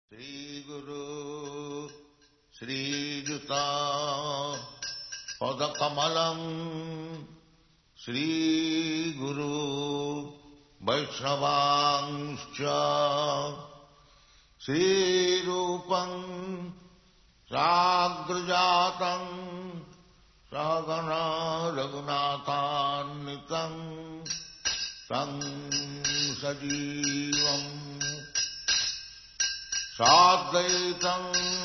Sri Guru Sri Juta Padakamalam Sri Guru Vaishnavangscha Sri Rupam Sagrajatam Sagana Raghunathannitam Tam Sajivam Sadvaitam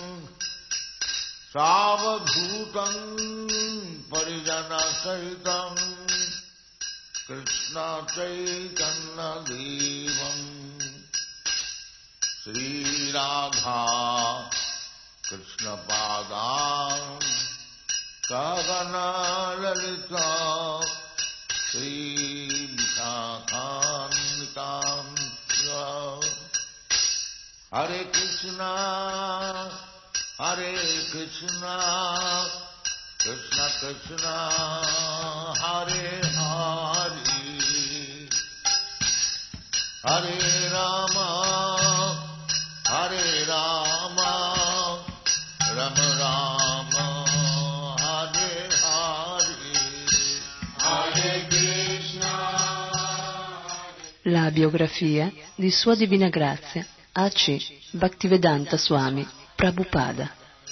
Savadhutam Parijana Sahitam Krishna Chaitanya Devam Sri Radha Krishna Padam Sagana Lalita Sri Vishakhanvitam Hare Krishna Krishna Krishna Hare Hare Hare Rama Rama Rama Hare Hare Hare Krishna. La biografia di Sua Divina Grazia A.C. Bhaktivedanta Swami Prabhupada.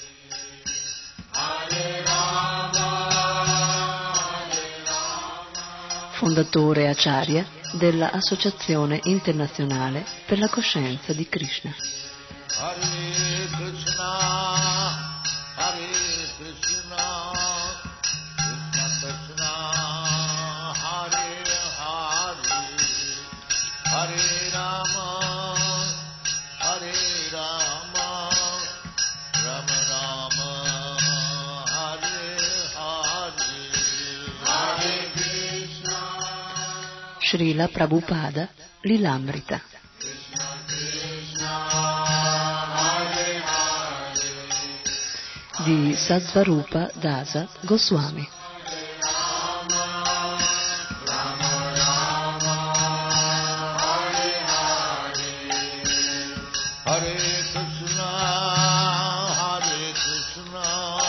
Fondatore Acharya della Associazione Internazionale per la Coscienza di Krishna. Hare Krishna, Krishna Krishna, Hare Hare, Hare Rama, Rama Rama, Hare Hare, Hare Krishna. Srila Prabhupada Lilamrita. Di Sattvarupa Dasa Goswami. Hare Krishna, Krishna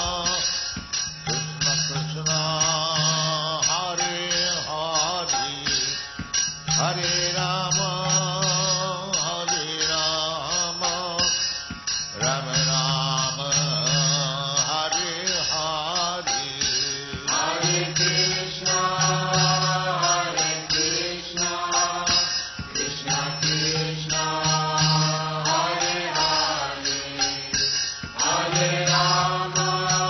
Krishna, Hare Hare, Hare Rama, Rama Rama, Hare Hare, Hare Krishna, Krishna Krishna, Hare Hare, Hare Rama,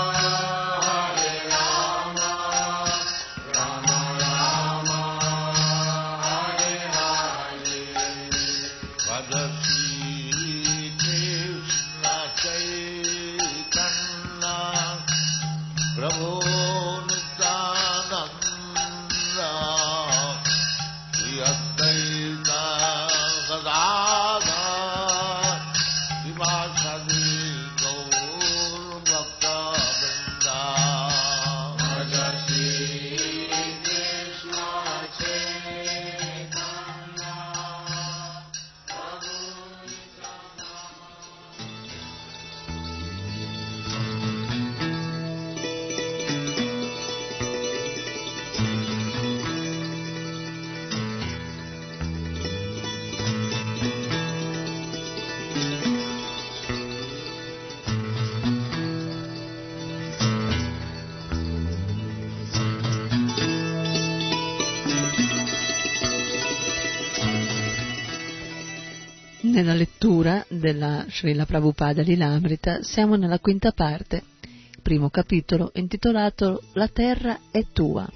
Rama Rama, Hare Hare. Bhagavati Krishna Chaitanya Prabhu Nityananda Shri Advaita Gadadhar Srivasadi Gaur Bhakta Vrinda. Bhagavati Krishna Chaitanya Prabhu Nella lettura della Srila Prabhupada Lilamrita siamo nella quinta parte, primo capitolo intitolato La terra è tua.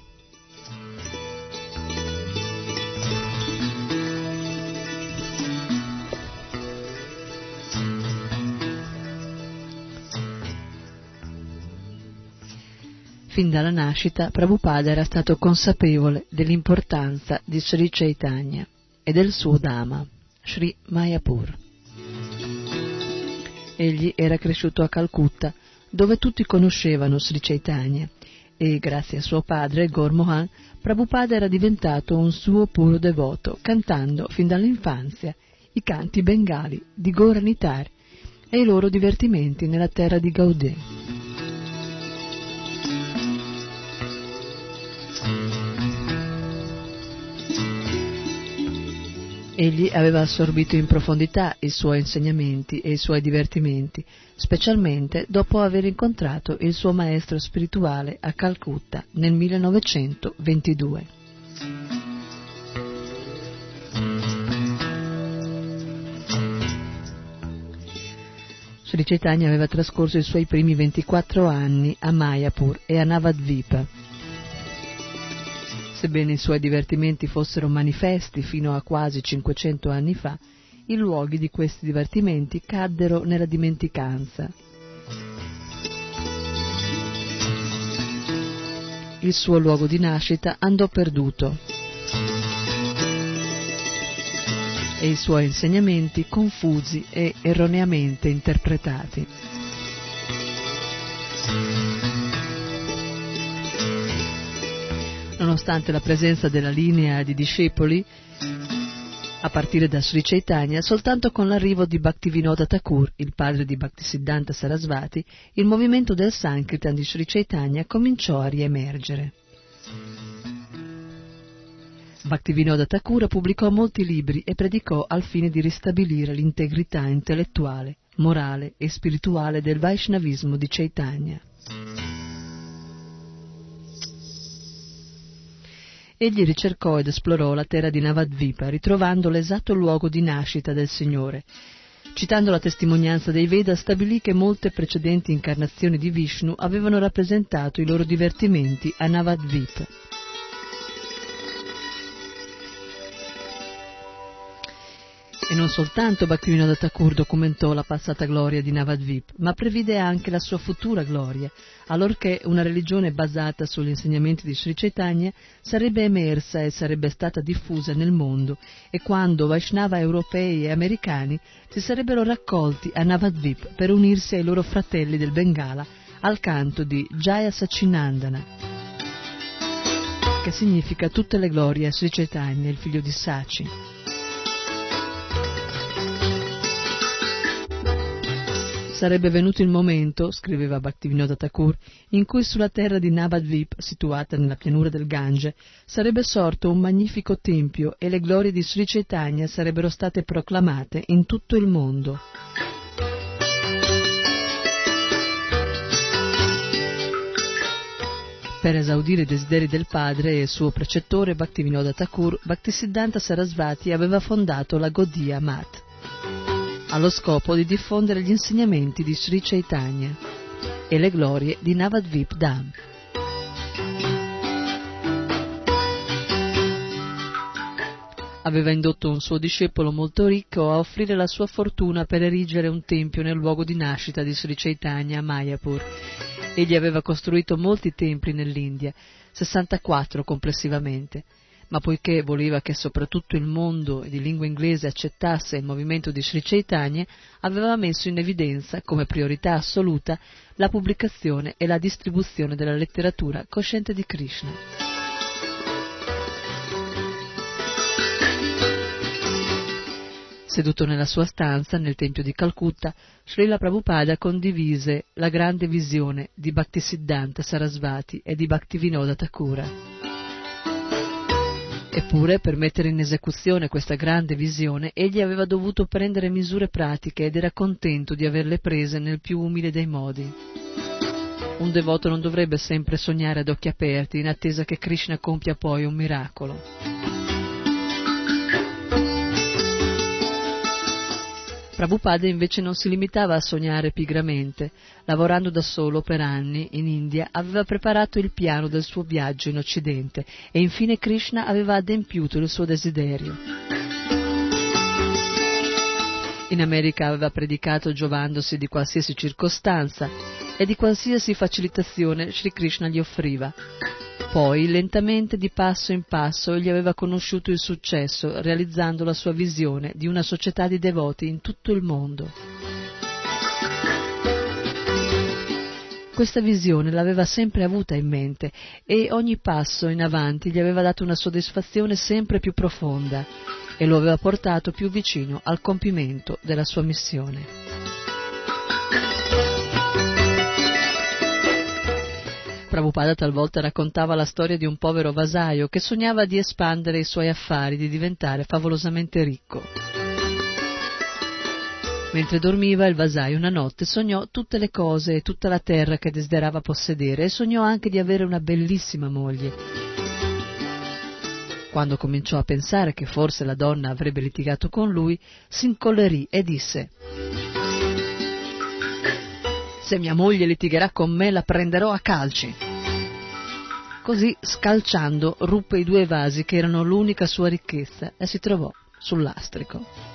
Fin dalla nascita Prabhupada era stato consapevole dell'importanza di Sri Chaitanya e del suo Dhamma, Sri Mayapur. Egli era cresciuto a Calcutta, dove tutti conoscevano Sri Chaitanya, e grazie a suo padre, Gaur Mohan, Prabhupada era diventato un suo puro devoto, cantando fin dall'infanzia i canti bengali di Gauranitar e i loro divertimenti nella terra di Gaudè. Egli aveva assorbito in profondità i suoi insegnamenti e i suoi divertimenti, specialmente dopo aver incontrato il suo maestro spirituale a Calcutta nel 1922. Sri Chaitanya aveva trascorso i suoi primi 24 anni a Mayapur e a Navadvipa. Sebbene i suoi divertimenti fossero manifesti fino a quasi 500 anni fa, i luoghi di questi divertimenti caddero nella dimenticanza. Il suo luogo di nascita andò perduto e i suoi insegnamenti confusi e erroneamente interpretati. Nonostante la presenza della linea di discepoli, a partire da Sri Chaitanya, soltanto con l'arrivo di Bhaktivinoda Thakur, il padre di Bhaktisiddhanta Sarasvati, il movimento del Sankirtan di Sri Chaitanya cominciò a riemergere. Bhaktivinoda Thakur pubblicò molti libri e predicò al fine di ristabilire l'integrità intellettuale, morale e spirituale del Vaishnavismo di Chaitanya. Egli ricercò ed esplorò la terra di Navadvipa, ritrovando l'esatto luogo di nascita del Signore. Citando la testimonianza dei Veda, stabilì che molte precedenti incarnazioni di Vishnu avevano rappresentato i loro divertimenti a Navadvipa. E non soltanto Bhaktivinoda Thakur documentò la passata gloria di Navadvip, ma previde anche la sua futura gloria, allorché una religione basata sugli insegnamenti di Sri Chaitanya sarebbe emersa e sarebbe stata diffusa nel mondo, e quando Vaishnava europei e americani si sarebbero raccolti a Navadvip per unirsi ai loro fratelli del Bengala al canto di Jaya Sachinandana, che significa tutte le glorie a Sri Chaitanya, il figlio di Sachi. Sarebbe venuto il momento, scriveva Bhaktivinoda Thakur, in cui sulla terra di Navadvip, situata nella pianura del Gange, sarebbe sorto un magnifico tempio e le glorie di Sri Chaitanya sarebbero state proclamate in tutto il mondo. Per esaudire i desideri del padre e suo precettore Bhaktivinoda Thakur, Bhaktisiddhanta Sarasvati aveva fondato la Gaudiya Math, allo scopo di diffondere gli insegnamenti di Sri Chaitanya e le glorie di Navadvip Dham. Aveva indotto un suo discepolo molto ricco a offrire la sua fortuna per erigere un tempio nel luogo di nascita di Sri Chaitanya a Mayapur. Egli aveva costruito molti templi nell'India, 64 complessivamente, ma poiché voleva che soprattutto il mondo di lingua inglese accettasse il movimento di Sri Chaitanya, aveva messo in evidenza come priorità assoluta la pubblicazione e la distribuzione della letteratura cosciente di Krishna. Seduto nella sua stanza nel tempio di Calcutta, Srila Prabhupada condivise la grande visione di Bhaktisiddhanta Sarasvati e di Bhaktivinoda Thakura. Eppure, per mettere in esecuzione questa grande visione, egli aveva dovuto prendere misure pratiche ed era contento di averle prese nel più umile dei modi. Un devoto non dovrebbe sempre sognare ad occhi aperti in attesa che Krishna compia poi un miracolo. Prabhupada invece non si limitava a sognare pigramente. Lavorando da solo per anni in India, aveva preparato il piano del suo viaggio in Occidente e infine Krishna aveva adempiuto il suo desiderio. In America aveva predicato giovandosi di qualsiasi circostanza e di qualsiasi facilitazione Sri Krishna gli offriva. Poi, lentamente, di passo in passo, egli aveva conosciuto il successo, realizzando la sua visione di una società di devoti in tutto il mondo. Questa visione l'aveva sempre avuta in mente e ogni passo in avanti gli aveva dato una soddisfazione sempre più profonda e lo aveva portato più vicino al compimento della sua missione. Prabhupada talvolta raccontava la storia di un povero vasaio che sognava di espandere i suoi affari, di diventare favolosamente ricco. Mentre dormiva, il vasaio una notte sognò tutte le cose e tutta la terra che desiderava possedere e sognò anche di avere una bellissima moglie. Quando cominciò a pensare che forse la donna avrebbe litigato con lui, si incollerì e disse: «Se mia moglie litigherà con me, la prenderò a calci». Così, scalciando, ruppe i 2 vasi che erano l'unica sua ricchezza e si trovò sul lastrico.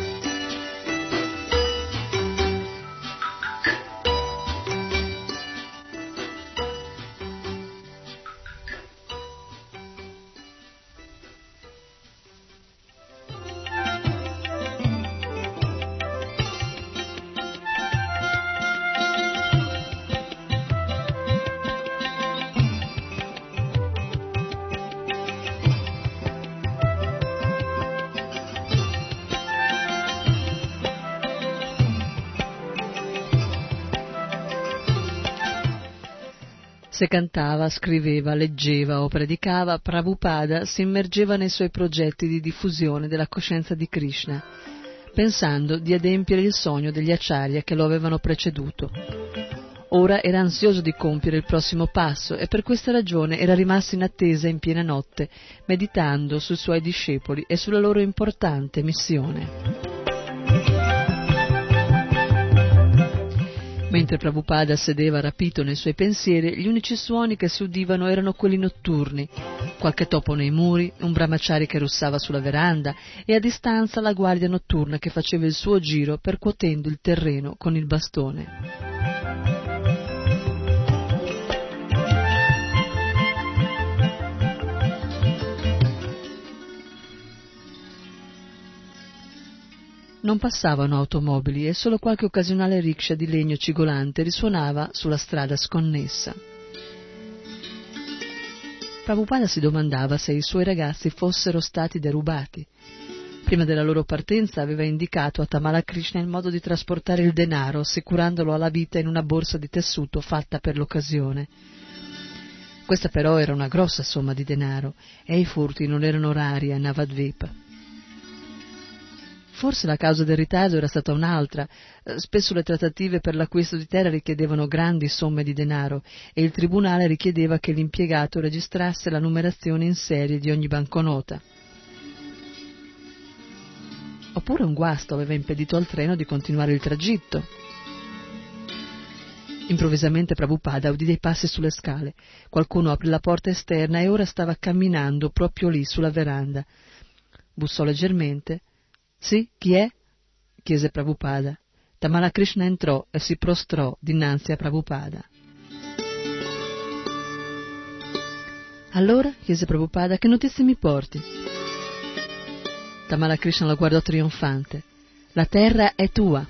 Se cantava, scriveva, leggeva o predicava, Prabhupada si immergeva nei suoi progetti di diffusione della coscienza di Krishna, pensando di adempiere il sogno degli acharya che lo avevano preceduto. Ora era ansioso di compiere il prossimo passo e per questa ragione era rimasto in attesa in piena notte, meditando sui suoi discepoli e sulla loro importante missione. Mentre Prabhupada sedeva rapito nei suoi pensieri, gli unici suoni che si udivano erano quelli notturni, qualche topo nei muri, un brahmachari che russava sulla veranda e a distanza la guardia notturna che faceva il suo giro percuotendo il terreno con il bastone. Non passavano automobili e solo qualche occasionale rickshaw di legno cigolante risuonava sulla strada sconnessa. Prabhupada si domandava se i suoi ragazzi fossero stati derubati. Prima della loro partenza aveva indicato a Tamala Krishna il modo di trasportare il denaro, assicurandolo alla vita in una borsa di tessuto fatta per l'occasione. Questa però era una grossa somma di denaro e i furti non erano rari a Navadvipa. Forse la causa del ritardo era stata un'altra. Spesso le trattative per l'acquisto di terra richiedevano grandi somme di denaro e il tribunale richiedeva che l'impiegato registrasse la numerazione in serie di ogni banconota. Oppure un guasto aveva impedito al treno di continuare il tragitto. Improvvisamente Prabhupada udì dei passi sulle scale. Qualcuno aprì la porta esterna e ora stava camminando proprio lì sulla veranda. Bussò leggermente. «Sì, chi è?» chiese Prabhupada. Tamala Krishna entrò e si prostrò dinanzi a Prabhupada. «Allora?» chiese Prabhupada, «che notizie mi porti?» Tamala Krishna lo guardò trionfante. «La terra è tua!»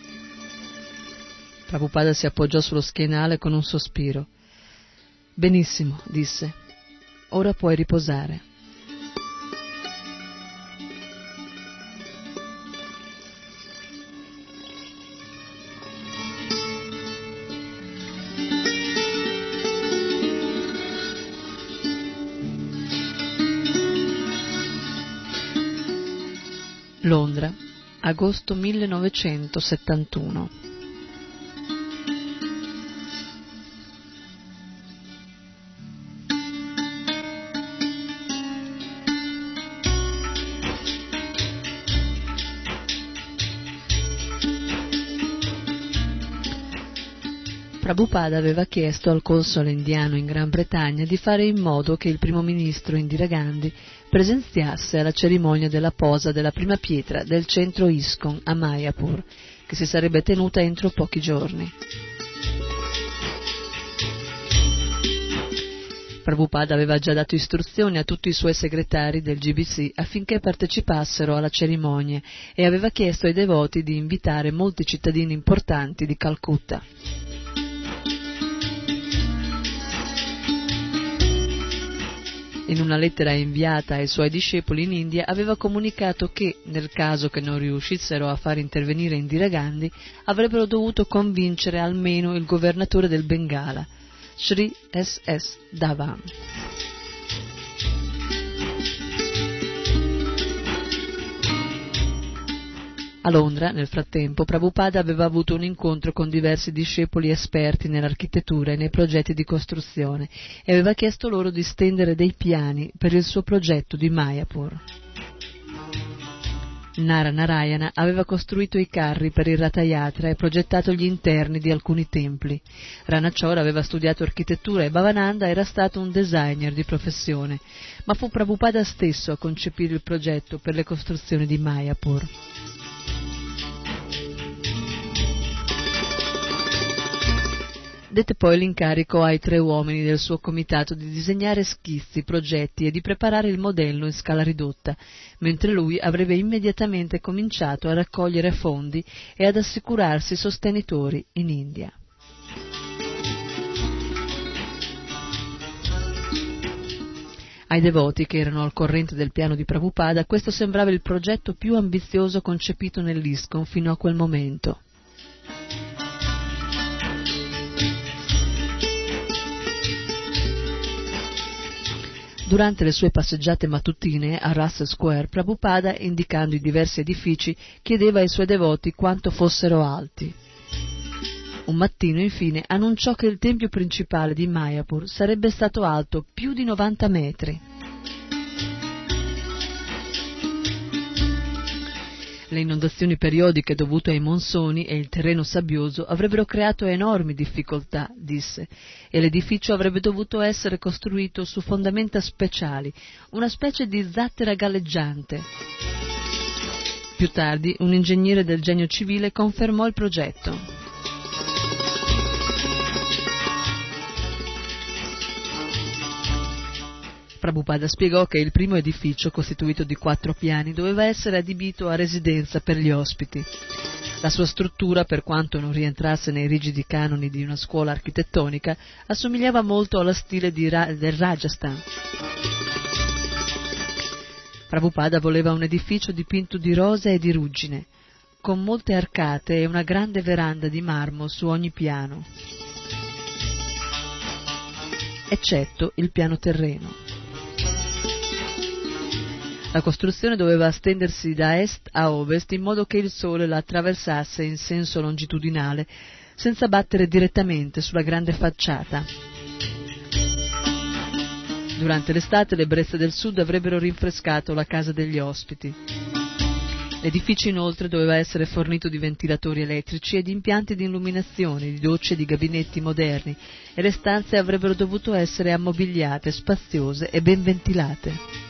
Prabhupada si appoggiò sullo schienale con un sospiro. «Benissimo», disse. «Ora puoi riposare». Londra, agosto 1971. Prabhupada aveva chiesto al console indiano in Gran Bretagna di fare in modo che il primo ministro Indira Gandhi presenziasse alla cerimonia della posa della prima pietra del centro ISKCON a Mayapur, che si sarebbe tenuta entro pochi giorni. Prabhupada aveva già dato istruzioni a tutti i suoi segretari del GBC affinché partecipassero alla cerimonia e aveva chiesto ai devoti di invitare molti cittadini importanti di Calcutta. In una lettera inviata ai suoi discepoli in India aveva comunicato che, nel caso che non riuscissero a far intervenire Indira Gandhi, avrebbero dovuto convincere almeno il governatore del Bengala. Sri S.S. Dhawan. A Londra, nel frattempo, Prabhupada aveva avuto un incontro con diversi discepoli esperti nell'architettura e nei progetti di costruzione e aveva chiesto loro di stendere dei piani per il suo progetto di Mayapur. Nara Narayana aveva costruito i carri per il Ratha Yatra e progettato gli interni di alcuni templi. Ranachora aveva studiato architettura e Bhavananda era stato un designer di professione, ma fu Prabhupada stesso a concepire il progetto per le costruzioni di Mayapur. Dette poi l'incarico ai 3 uomini del suo comitato di disegnare schizzi, progetti e di preparare il modello in scala ridotta, mentre lui avrebbe immediatamente cominciato a raccogliere fondi e ad assicurarsi sostenitori in India. Ai devoti che erano al corrente del piano di Prabhupada, questo sembrava il progetto più ambizioso concepito nell'ISKCON fino a quel momento. Durante le sue passeggiate mattutine a Russell Square, Prabhupada, indicando i diversi edifici, chiedeva ai suoi devoti quanto fossero alti. Un mattino, infine, annunciò che il tempio principale di Mayapur sarebbe stato alto più di 90 metri. Le inondazioni periodiche dovute ai monsoni e il terreno sabbioso avrebbero creato enormi difficoltà, disse, e l'edificio avrebbe dovuto essere costruito su fondamenta speciali, una specie di zattera galleggiante. Più tardi, un ingegnere del Genio civile confermò il progetto. Prabhupada spiegò che il primo edificio, costituito di 4 piani, doveva essere adibito a residenza per gli ospiti. La sua struttura, per quanto non rientrasse nei rigidi canoni di una scuola architettonica, assomigliava molto allo stile del Rajasthan. Prabhupada voleva un edificio dipinto di rosa e di ruggine, con molte arcate e una grande veranda di marmo su ogni piano, eccetto il piano terreno. La costruzione doveva stendersi da est a ovest in modo che il sole la attraversasse in senso longitudinale senza battere direttamente sulla grande facciata. Durante l'estate le brezze del sud avrebbero rinfrescato la casa degli ospiti. L'edificio inoltre doveva essere fornito di ventilatori elettrici e di impianti di illuminazione, di docce e di gabinetti moderni, e le stanze avrebbero dovuto essere ammobiliate, spaziose e ben ventilate.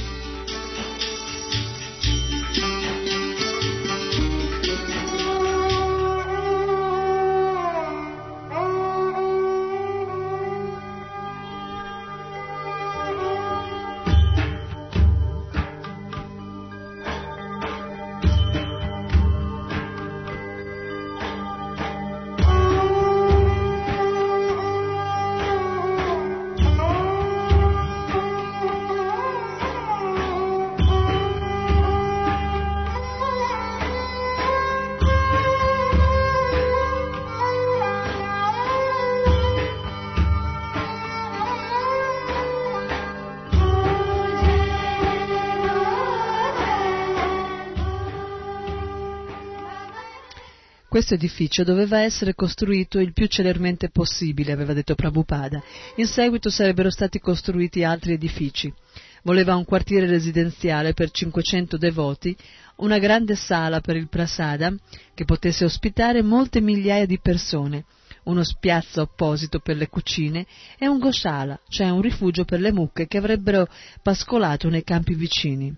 Questo edificio doveva essere costruito il più celermente possibile, aveva detto Prabhupada. In seguito sarebbero stati costruiti altri edifici. Voleva un quartiere residenziale per 500 devoti, una grande sala per il prasada che potesse ospitare molte migliaia di persone, uno spiazzo apposito per le cucine e un goshala, cioè un rifugio per le mucche che avrebbero pascolato nei campi vicini.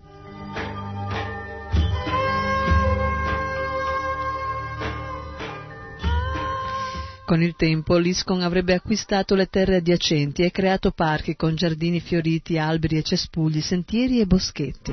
Con il tempo l'ISKCON avrebbe acquistato le terre adiacenti e creato parchi con giardini fioriti, alberi e cespugli, sentieri e boschetti.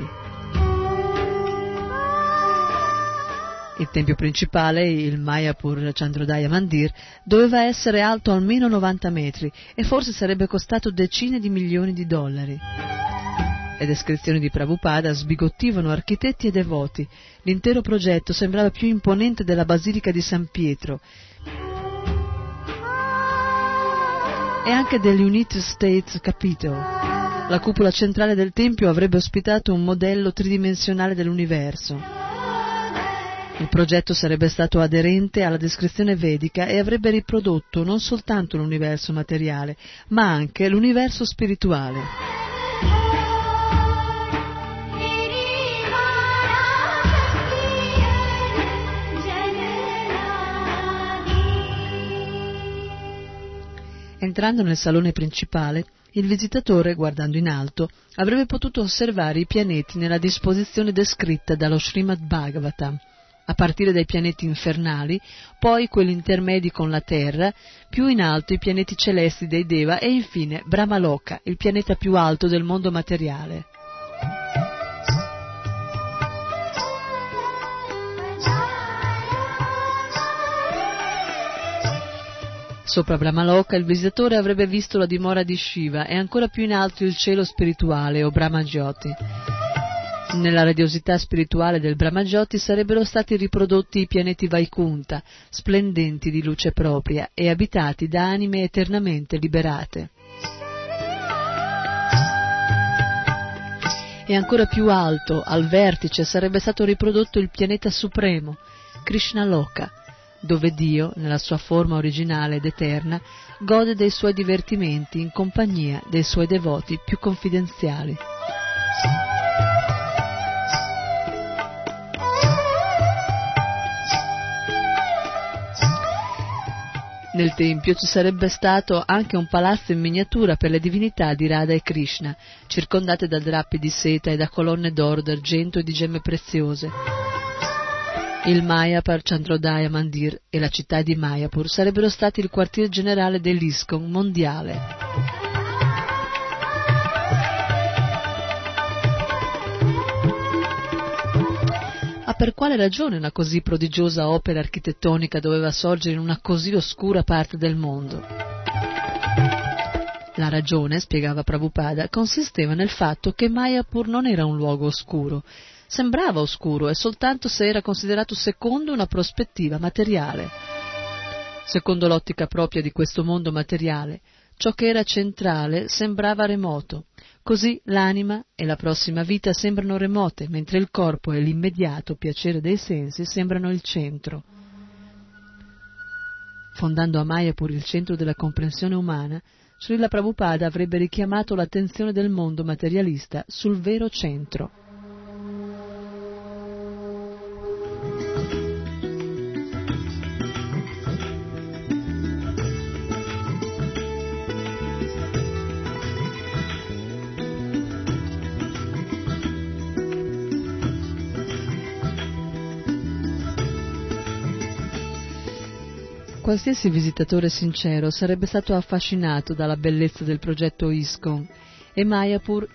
Il tempio principale, il Mayapur Chandrodaya Mandir, doveva essere alto almeno 90 metri e forse sarebbe costato decine di milioni di dollari. Le descrizioni di Prabhupada sbigottivano architetti e devoti. L'intero progetto sembrava più imponente della Basilica di San Pietro. e anche dell'United States Capitol. La cupola centrale del tempio avrebbe ospitato un modello tridimensionale dell'universo. Il progetto sarebbe stato aderente alla descrizione vedica e avrebbe riprodotto non soltanto l'universo materiale, ma anche l'universo spirituale. Entrando nel salone principale, il visitatore, guardando in alto, avrebbe potuto osservare i pianeti nella disposizione descritta dallo Srimad Bhagavatam, a partire dai pianeti infernali, poi quelli intermedi con la Terra, più in alto i pianeti celesti dei Deva e infine Brahmaloka, il pianeta più alto del mondo materiale. Sopra Brahmaloka il visitatore avrebbe visto la dimora di Shiva e ancora più in alto il cielo spirituale o Brahmajyoti. Nella radiosità spirituale del Brahmajyoti sarebbero stati riprodotti i pianeti Vaikunta, splendenti di luce propria e abitati da anime eternamente liberate. E ancora più alto, al vertice, sarebbe stato riprodotto il pianeta supremo, Krishnaloka, dove Dio, nella sua forma originale ed eterna, gode dei suoi divertimenti in compagnia dei suoi devoti più confidenziali. Nel tempio ci sarebbe stato anche un palazzo in miniatura per le divinità di Radha e Krishna, circondate da drappi di seta e da colonne d'oro, d'argento e di gemme preziose. Il Mayapur Chandrodaya Mandir e la città di Mayapur sarebbero stati il quartier generale dell'ISKCON mondiale. Ma per quale ragione una così prodigiosa opera architettonica doveva sorgere in una così oscura parte del mondo? La ragione, spiegava Prabhupada, consisteva nel fatto che Mayapur non era un luogo oscuro. Sembrava oscuro e soltanto se era considerato secondo una prospettiva materiale. Secondo l'ottica propria di questo mondo materiale, ciò che era centrale sembrava remoto. Così l'anima e la prossima vita sembrano remote, mentre il corpo e l'immediato piacere dei sensi sembrano il centro. Fondando a Mayapur il centro della comprensione umana, Srila Prabhupada avrebbe richiamato l'attenzione del mondo materialista sul vero centro. Qualsiasi visitatore sincero sarebbe stato affascinato dalla bellezza del progetto ISKCON e Mayapur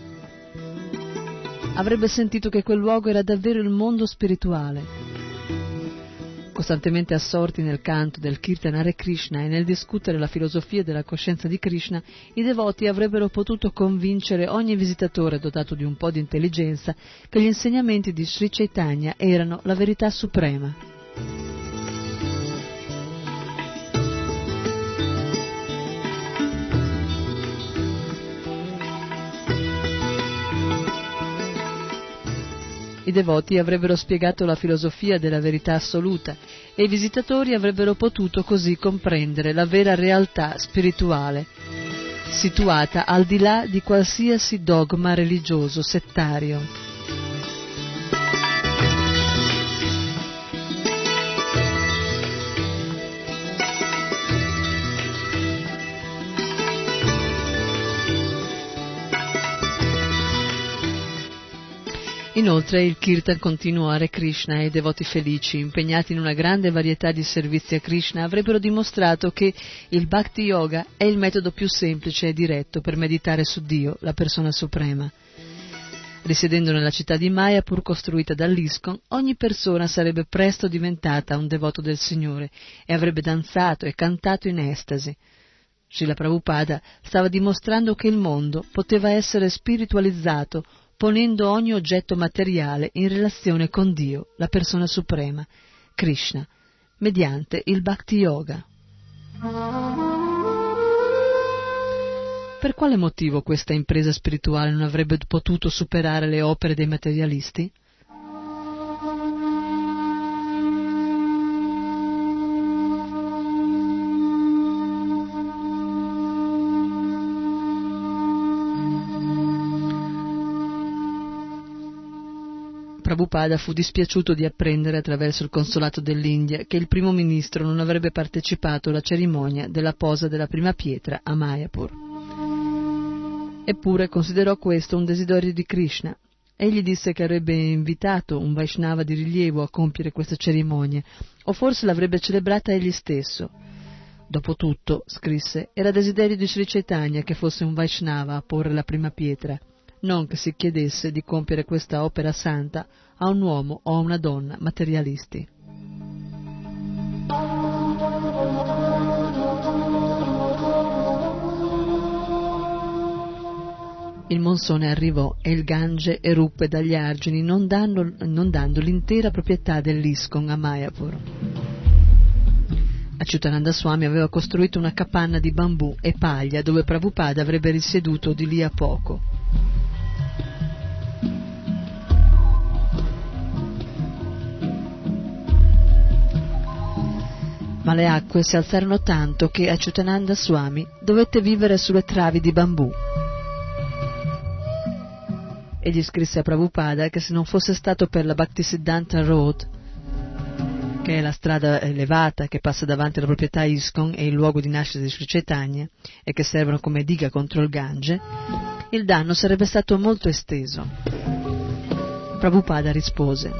avrebbe sentito che quel luogo era davvero il mondo spirituale. Costantemente assorti nel canto del Kirtan Hare Krishna e nel discutere la filosofia della coscienza di Krishna, i devoti avrebbero potuto convincere ogni visitatore dotato di un po' di intelligenza che gli insegnamenti di Sri Chaitanya erano la verità suprema. I devoti avrebbero spiegato la filosofia della verità assoluta e i visitatori avrebbero potuto così comprendere la vera realtà spirituale, situata al di là di qualsiasi dogma religioso settario. Inoltre il Kirtan continuo Hare Krishna e i devoti felici, impegnati in una grande varietà di servizi a Krishna, avrebbero dimostrato che il Bhakti Yoga è il metodo più semplice e diretto per meditare su Dio, la persona suprema. Risiedendo nella città di Mayapur costruita dall'ISKCON, ogni persona sarebbe presto diventata un devoto del Signore e avrebbe danzato e cantato in estasi. Srila Prabhupada stava dimostrando che il mondo poteva essere spiritualizzato ponendo ogni oggetto materiale in relazione con Dio, la persona suprema, Krishna, mediante il Bhakti Yoga. Per quale motivo questa impresa spirituale non avrebbe potuto superare le opere dei materialisti? Prabhupada fu dispiaciuto di apprendere attraverso il consolato dell'India che il primo ministro non avrebbe partecipato alla cerimonia della posa della prima pietra a Mayapur. Eppure considerò questo un desiderio di Krishna. Egli disse che avrebbe invitato un Vaishnava di rilievo a compiere questa cerimonia, o forse l'avrebbe celebrata egli stesso. Dopotutto, scrisse, era desiderio di Sri Chaitanya che fosse un Vaishnava a porre la prima pietra, non che si chiedesse di compiere questa opera santa a un uomo o a una donna materialisti. Il monsone arrivò e il Gange eruppe dagli argini, non dando l'intera proprietà dell'ISKCON a Mayapur. Achyutananda Swami aveva costruito una capanna di bambù e paglia dove Prabhupada avrebbe risieduto di lì a poco. Ma le acque si alzarono tanto che Achyutananda Swami dovette vivere sulle travi di bambù. Egli scrisse a Prabhupada che se non fosse stato per la Bhaktisiddhanta Road, che è la strada elevata che passa davanti alla proprietà ISKCON e il luogo di nascita di Sri Chaitanya e che servono come diga contro il Gange, il danno sarebbe stato molto esteso. Prabhupada rispose: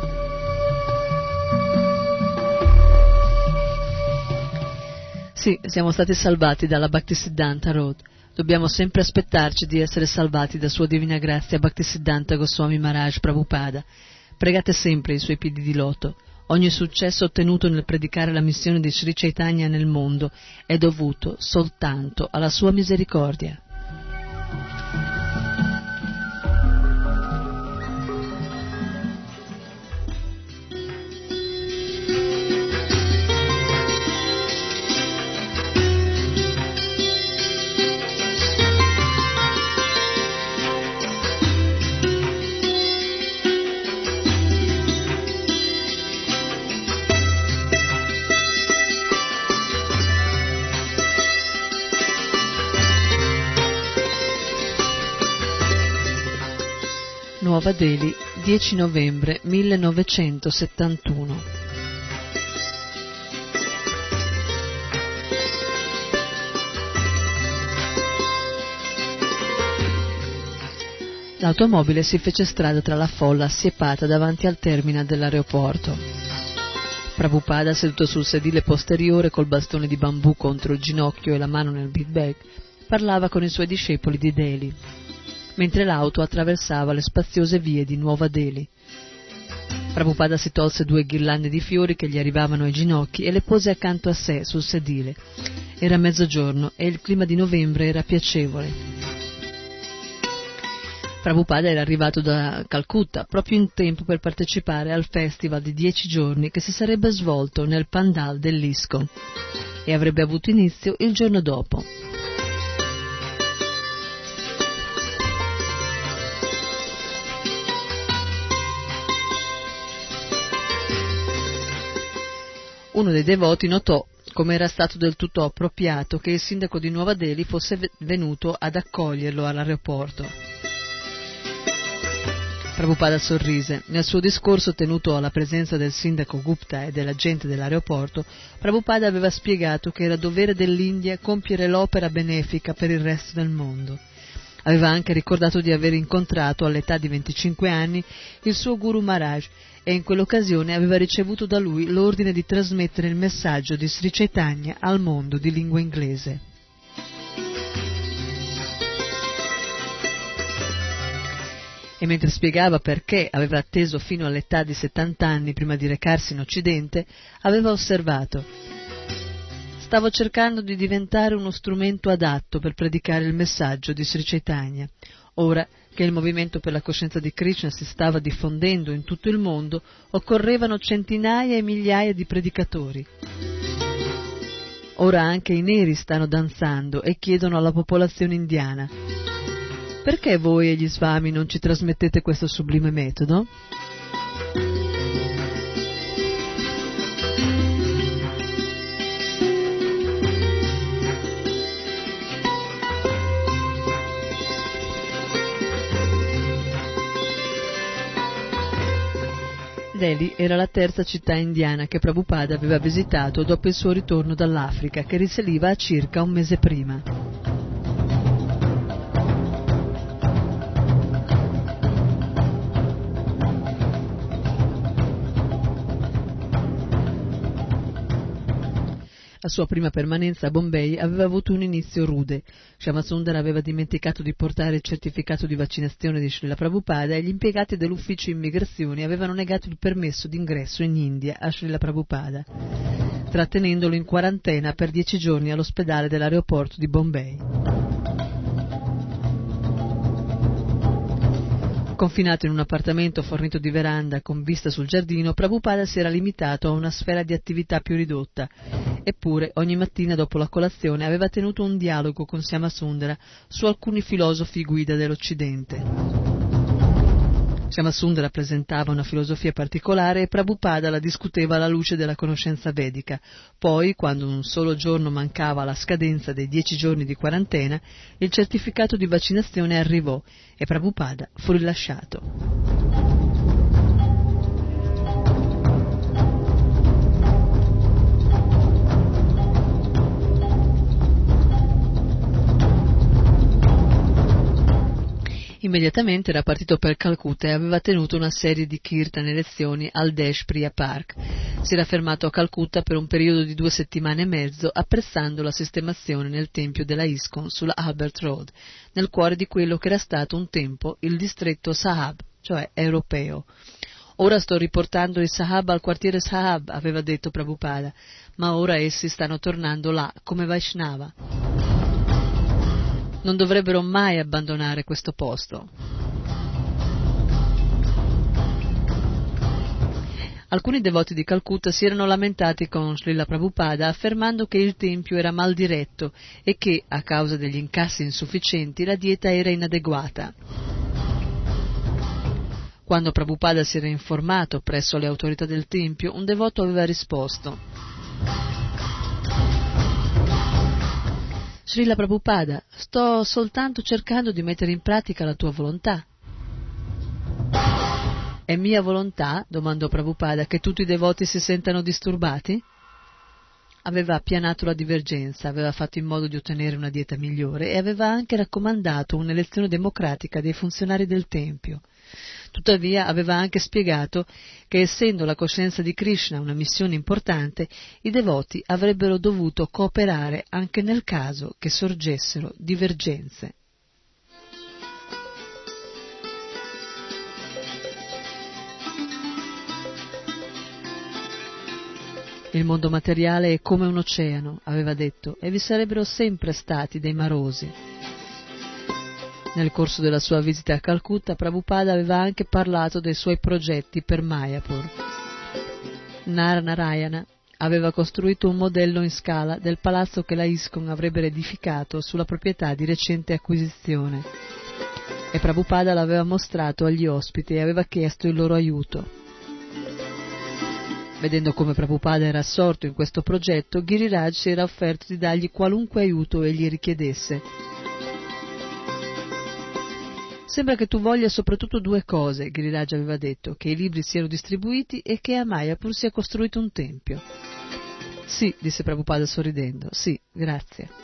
sì, siamo stati salvati dalla Bhaktisiddhanta Road. Dobbiamo sempre aspettarci di essere salvati da Sua Divina Grazia Bhaktisiddhanta Goswami Maharaj Prabhupada. Pregate sempre i suoi piedi di loto. Ogni successo ottenuto nel predicare la missione di Sri Chaitanya nel mondo è dovuto soltanto alla sua misericordia. Nuova Delhi, 10 novembre 1971. L'automobile si fece strada tra la folla assiepata davanti al terminal dell'aeroporto. Prabhupada, seduto sul sedile posteriore col bastone di bambù contro il ginocchio e la mano nel bead bag, parlava con i suoi discepoli di Delhi, mentre l'auto attraversava le spaziose vie di Nuova Delhi. Prabhupada si tolse 2 ghirlande di fiori che gli arrivavano ai ginocchi e le pose accanto a sé sul sedile. Era mezzogiorno e il clima di novembre era piacevole. Prabhupada era arrivato da Calcutta proprio in tempo per partecipare al festival di 10 giorni che si sarebbe svolto nel Pandal dell'ISKCON e avrebbe avuto inizio il giorno dopo. Uno dei devoti notò come era stato del tutto appropriato che il sindaco di Nuova Delhi fosse venuto ad accoglierlo all'aeroporto. Prabhupada sorrise. Nel suo discorso tenuto alla presenza del sindaco Gupta e della gente dell'aeroporto, Prabhupada aveva spiegato che era dovere dell'India compiere l'opera benefica per il resto del mondo. Aveva anche ricordato di aver incontrato all'età di 25 anni il suo Guru Maharaj e in quell'occasione aveva ricevuto da lui l'ordine di trasmettere il messaggio di Sri Chaitanya al mondo di lingua inglese. E mentre spiegava perché aveva atteso fino all'età di 70 anni prima di recarsi in Occidente, aveva osservato: stavo cercando di diventare uno strumento adatto per predicare il messaggio di Sri Chaitanya. Ora che il movimento per la coscienza di Krishna si stava diffondendo in tutto il mondo, occorrevano centinaia e migliaia di predicatori. Ora anche i neri stanno danzando e chiedono alla popolazione indiana: perché voi e gli Swami non ci trasmettete questo sublime metodo? Delhi era la terza città indiana che Prabhupada aveva visitato dopo il suo ritorno dall'Africa, che risaliva a circa un mese prima. La sua prima permanenza a Bombay aveva avuto un inizio rude. Shyamasundara aveva dimenticato di portare il certificato di vaccinazione di Srila Prabhupada e gli impiegati dell'ufficio immigrazioni avevano negato il permesso d'ingresso in India a Srila Prabhupada, trattenendolo in quarantena per 10 giorni all'ospedale dell'aeroporto di Bombay. Confinato in un appartamento fornito di veranda con vista sul giardino, Prabhupada si era limitato a una sfera di attività più ridotta. Eppure, ogni mattina dopo la colazione aveva tenuto un dialogo con Shyamasundara su alcuni filosofi guida dell'Occidente. Shyamasundara presentava una filosofia particolare e Prabhupada la discuteva alla luce della conoscenza vedica. Poi, quando un solo giorno mancava alla scadenza dei 10 giorni di quarantena, il certificato di vaccinazione arrivò e Prabhupada fu rilasciato. Immediatamente era partito per Calcutta e aveva tenuto una serie di kirtan e lezioni al Desh Priya Park. Si era fermato a Calcutta per un periodo di 2 settimane e mezzo, apprezzando la sistemazione nel tempio della ISKCON sulla Albert Road, nel cuore di quello che era stato un tempo il distretto Sahab, cioè europeo. Ora sto riportando i Sahab al quartiere Sahab, aveva detto Prabhupada, ma ora essi stanno tornando là come Vaishnava. Non dovrebbero mai abbandonare questo posto. Alcuni devoti di Calcutta si erano lamentati con Srila Prabhupada affermando che il tempio era mal diretto e che, a causa degli incassi insufficienti, la dieta era inadeguata. Quando Prabhupada si era informato presso le autorità del tempio, un devoto aveva risposto: Srila Prabhupada, sto soltanto cercando di mettere in pratica la tua volontà. È mia volontà, domandò Prabhupada, che tutti i devoti si sentano disturbati? Aveva appianato la divergenza, aveva fatto in modo di ottenere una dieta migliore e aveva anche raccomandato un'elezione democratica dei funzionari del Tempio. Tuttavia aveva anche spiegato che, essendo la coscienza di Krishna una missione importante, i devoti avrebbero dovuto cooperare anche nel caso che sorgessero divergenze. Il mondo materiale è come un oceano, aveva detto, e vi sarebbero sempre stati dei marosi. Nel corso della sua visita a Calcutta, Prabhupada aveva anche parlato dei suoi progetti per Mayapur. Narayana aveva costruito un modello in scala del palazzo che la ISKCON avrebbe edificato sulla proprietà di recente acquisizione e Prabhupada l'aveva mostrato agli ospiti e aveva chiesto il loro aiuto. Vedendo come Prabhupada era assorto in questo progetto, Giriraj si era offerto di dargli qualunque aiuto egli richiedesse. Sembra che tu voglia soprattutto 2 cose, Giriraj aveva detto, che i libri siano distribuiti e che a Mayapur sia costruito un tempio. Sì, disse Prabhupada sorridendo, sì, grazie.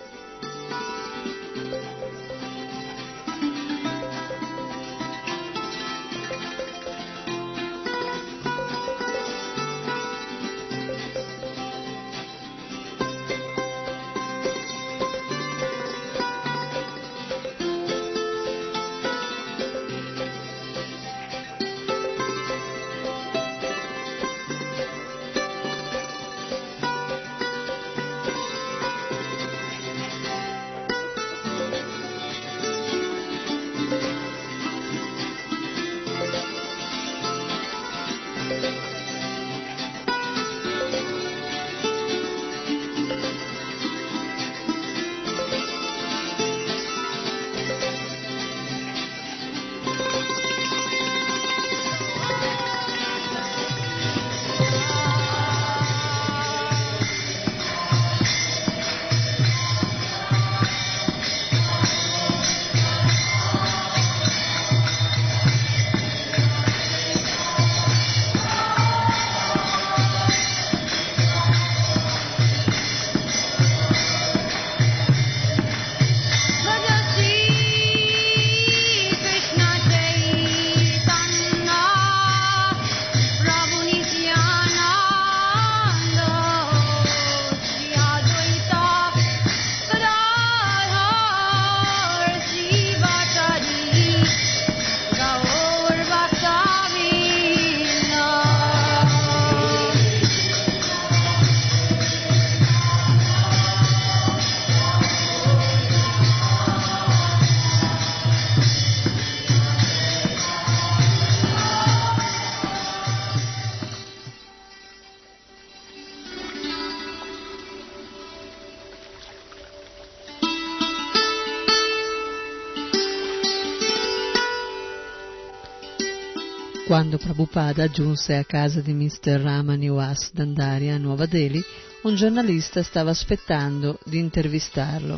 Quando Prabhupada giunse a casa di Mr. Rama Niwas Dandaria a Nuova Delhi, un giornalista stava aspettando di intervistarlo.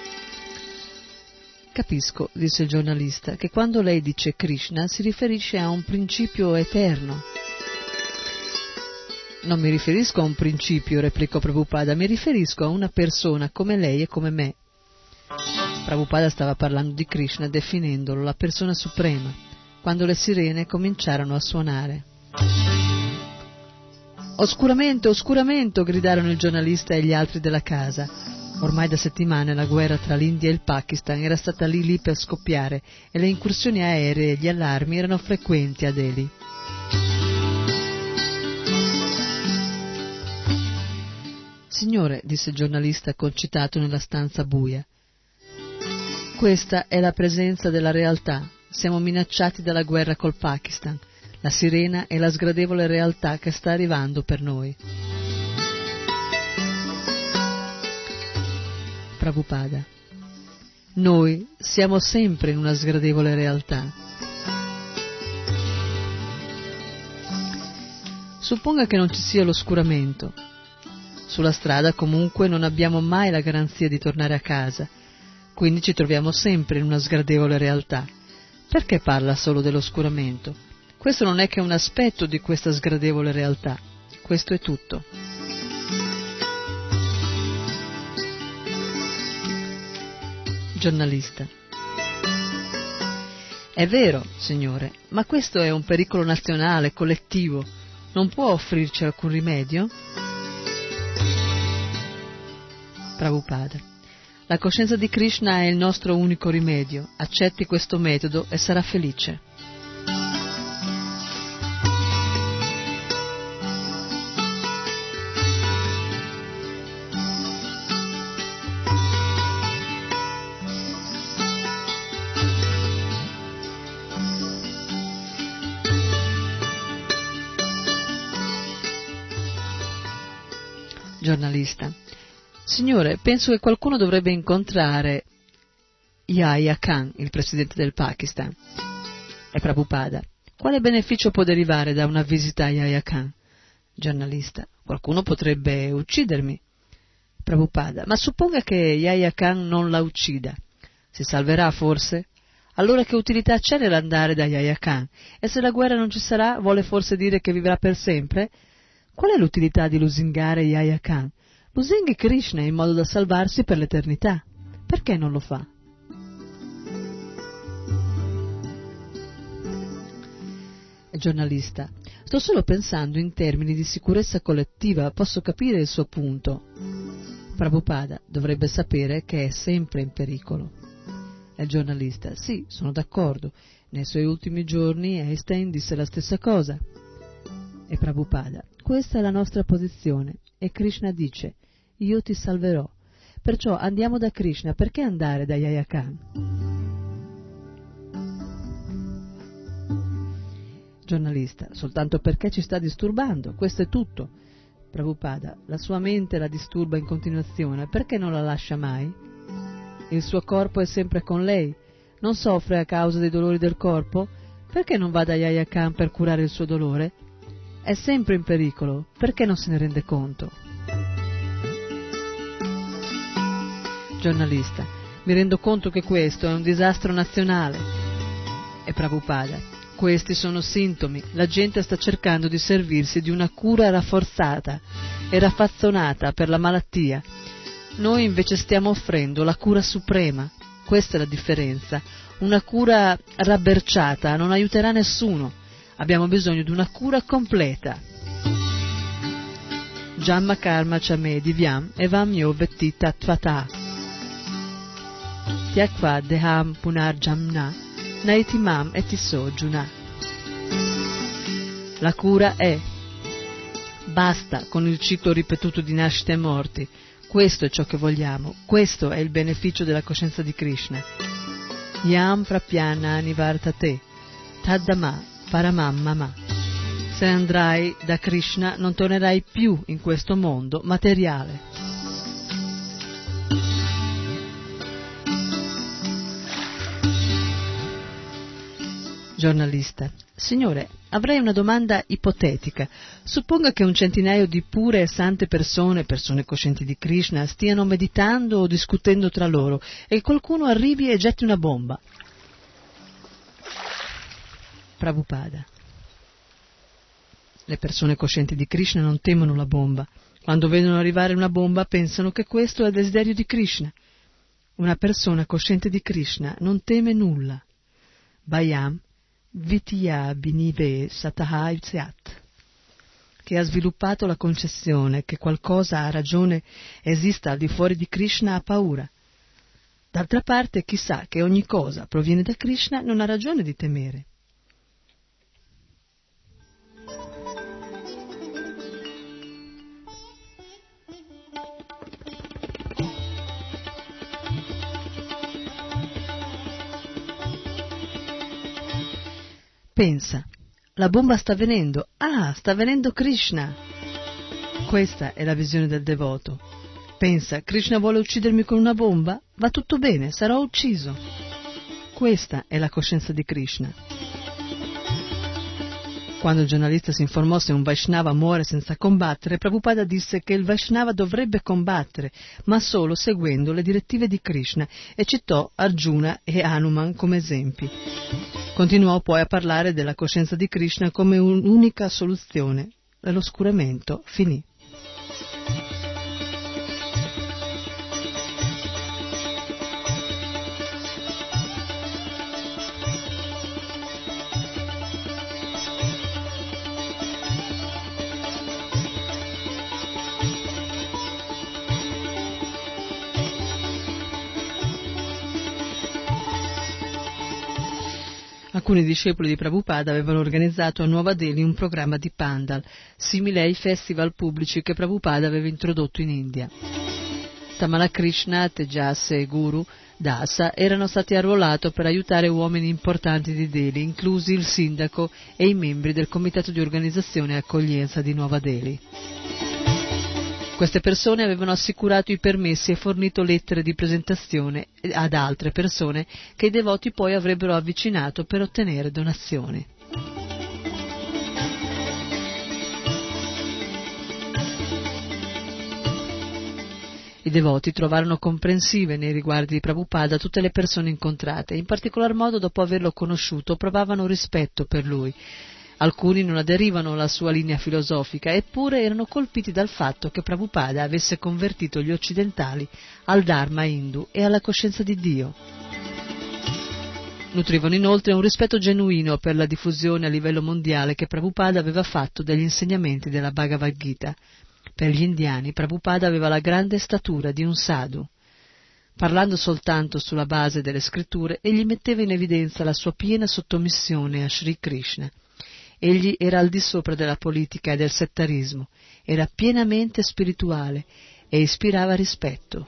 «Capisco», disse il giornalista, «che quando lei dice Krishna si riferisce a un principio eterno». «Non mi riferisco a un principio», replicò Prabhupada, «mi riferisco a una persona come lei e come me». Prabhupada stava parlando di Krishna, definendolo la persona suprema, quando le sirene cominciarono a suonare. «Oscuramento, oscuramento!» gridarono il giornalista e gli altri della casa. Ormai da settimane la guerra tra l'India e il Pakistan era stata lì per scoppiare e le incursioni aeree e gli allarmi erano frequenti a Delhi. «Signore», disse il giornalista concitato nella stanza buia, «questa è la presenza della realtà. Siamo minacciati dalla guerra col Pakistan. La sirena è la sgradevole realtà che sta arrivando per noi». Prabhupada: «Noi siamo sempre in una sgradevole realtà». Supponga che non ci sia l'oscuramento. Sulla strada comunque non abbiamo mai la garanzia di tornare a casa, quindi ci troviamo sempre in una sgradevole realtà. Perché parla solo dell'oscuramento? Questo non è che un aspetto di questa sgradevole realtà. Questo è tutto. Giornalista: «È vero, signore, ma questo è un pericolo nazionale, collettivo. Non può offrirci alcun rimedio?» Prabhupada: «La coscienza di Krishna è il nostro unico rimedio. Accetti questo metodo e sarà felice». Giornalista: «Signore, penso che qualcuno dovrebbe incontrare Yahya Khan, il presidente del Pakistan». E Prabhupada: «Quale beneficio può derivare da una visita a Yahya Khan?» Giornalista: «Qualcuno potrebbe uccidermi». Prabhupada: «Ma supponga che Yahya Khan non la uccida. Si salverà forse? Allora che utilità c'è nell'andare da Yahya Khan? E se la guerra non ci sarà, vuole forse dire che vivrà per sempre? Qual è l'utilità di lusingare Yahya Khan? Lusinghi Krishna in modo da salvarsi per l'eternità. Perché non lo fa?» Giornalista: «Sto solo pensando in termini di sicurezza collettiva, posso capire il suo punto». Prabhupada: «Dovrebbe sapere che è sempre in pericolo». Il giornalista: «Sì, sono d'accordo. Nei suoi ultimi giorni Einstein disse la stessa cosa». E Prabhupada: «Questa è la nostra posizione e Krishna dice: io ti salverò. Perciò andiamo da Krishna, perché andare da Yahya Khan?» Giornalista: «Soltanto perché ci sta disturbando, questo è tutto». Prabhupada: «La sua mente la disturba in continuazione, perché non la lascia mai? Il suo corpo è sempre con lei, non soffre a causa dei dolori del corpo, perché non va da Yahya Khan per curare il suo dolore? È sempre in pericolo, perché non se ne rende conto?» Giornalista: «Mi rendo conto che questo è un disastro nazionale». E Prabhupada: «Questi sono sintomi, la gente sta cercando di servirsi di una cura rafforzata e raffazzonata per la malattia. Noi invece stiamo offrendo la cura suprema. Questa è la differenza. Una cura rabberciata non aiuterà nessuno. Abbiamo bisogno di una cura completa». Jamma karma chame divyam evam yo vetti tattvata tyakva deham punarjamna naitimam etisojuna. La cura è: basta con il ciclo ripetuto di nascite e morti. Questo è ciò che vogliamo, questo è il beneficio della coscienza di Krishna. Yam prapyana nivartate taddama paramam mama. Se andrai da Krishna non tornerai più in questo mondo materiale. Giornalista: «Signore, avrei una domanda ipotetica. Supponga che un centinaio di pure e sante persone coscienti di Krishna, stiano meditando o discutendo tra loro e qualcuno arrivi e getti una bomba. Prabhupada. Le persone coscienti di Krishna non temono la bomba. Quando vedono arrivare una bomba pensano che questo è il desiderio di Krishna. Una persona cosciente di Krishna non teme nulla. Bhayam Vitya Binive Sataha Isyat, che ha sviluppato la concezione che qualcosa ha ragione esista al di fuori di Krishna ha paura. D'altra parte, chi sa che ogni cosa proviene da Krishna non ha ragione di temere. Pensa, la bomba sta venendo, sta venendo Krishna. Questa è la visione del devoto. Pensa, Krishna vuole uccidermi con una bomba? Va tutto bene, sarò ucciso. Questa è la coscienza di Krishna. Quando il giornalista si informò se un Vaishnava muore senza combattere, Prabhupada disse che il Vaishnava dovrebbe combattere, ma solo seguendo le direttive di Krishna, e citò Arjuna e Hanuman come esempi. Continuò poi a parlare della coscienza di Krishna come un'unica soluzione, e l'oscuramento finì. Alcuni discepoli di Prabhupada avevano organizzato a Nuova Delhi un programma di pandal, simile ai festival pubblici che Prabhupada aveva introdotto in India. Tamala Krishna, Tejas e Guru Dasa erano stati arruolati per aiutare uomini importanti di Delhi, inclusi il sindaco e i membri del comitato di organizzazione e accoglienza di Nuova Delhi. Queste persone avevano assicurato i permessi e fornito lettere di presentazione ad altre persone che i devoti poi avrebbero avvicinato per ottenere donazioni. I devoti trovarono comprensive nei riguardi di Prabhupada tutte le persone incontrate, in particolar modo dopo averlo conosciuto provavano rispetto per lui. Alcuni non aderivano alla sua linea filosofica, eppure erano colpiti dal fatto che Prabhupada avesse convertito gli occidentali al Dharma hindu e alla coscienza di Dio. Nutrivano inoltre un rispetto genuino per la diffusione a livello mondiale che Prabhupada aveva fatto degli insegnamenti della Bhagavad Gita. Per gli indiani Prabhupada aveva la grande statura di un sadhu. Parlando soltanto sulla base delle scritture, egli metteva in evidenza la sua piena sottomissione a Sri Krishna. Egli era al di sopra della politica e del settarismo, era pienamente spirituale e ispirava rispetto.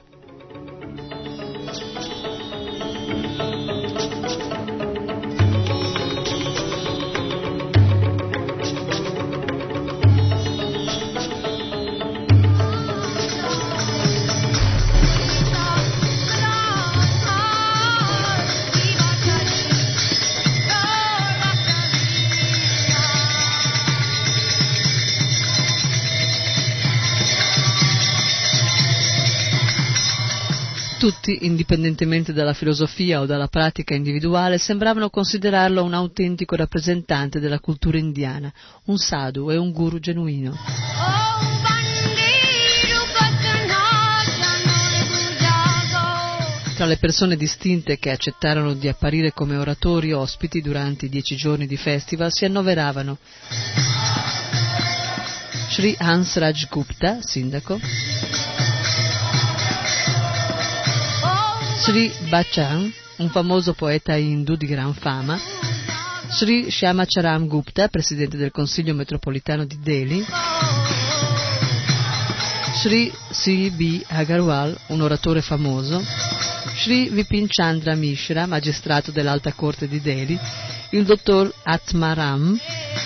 Tutti, indipendentemente dalla filosofia o dalla pratica individuale, sembravano considerarlo un autentico rappresentante della cultura indiana, un sadhu e un guru genuino. Tra le persone distinte che accettarono di apparire come oratori ospiti durante i 10 giorni di festival si annoveravano Sri Hansraj Gupta, sindaco, Sri Bachchan, un famoso poeta hindu di gran fama, Sri Shyamacharan Gupta, presidente del Consiglio metropolitano di Delhi, Sri C.B. Agarwal, un oratore famoso, Sri Vipin Chandra Mishra, magistrato dell'Alta Corte di Delhi, il dottor Atmaram,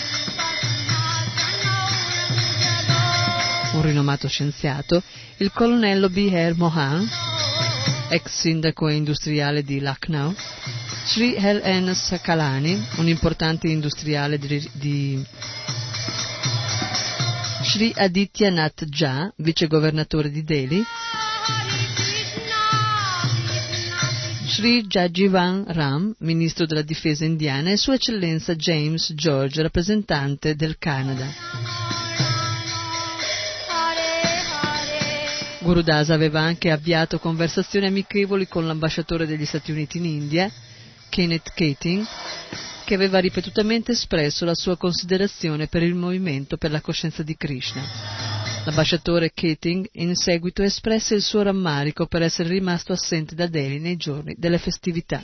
un rinomato scienziato, il colonnello B.R. Mohan, ex sindaco e industriale di Lucknow, Sri L.N. Sakalani, un importante industriale di Sri Aditya Nath Jha, vice governatore di Delhi, Sri Jajivan Ram, ministro della difesa indiana, e Sua Eccellenza James George, rappresentante del Canada. Guru Das aveva anche avviato conversazioni amichevoli con l'ambasciatore degli Stati Uniti in India, Kenneth Keating, che aveva ripetutamente espresso la sua considerazione per il movimento per la coscienza di Krishna. L'ambasciatore Keating in seguito espresse il suo rammarico per essere rimasto assente da Delhi nei giorni delle festività.